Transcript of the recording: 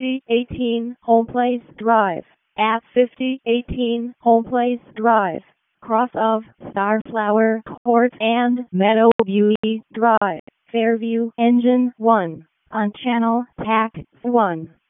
5018 Home Place Drive. At 5018 Home Place Drive, cross of Starflower Court and Meadow Beauty Drive, Fairview, Engine 1, on Channel TAC 1.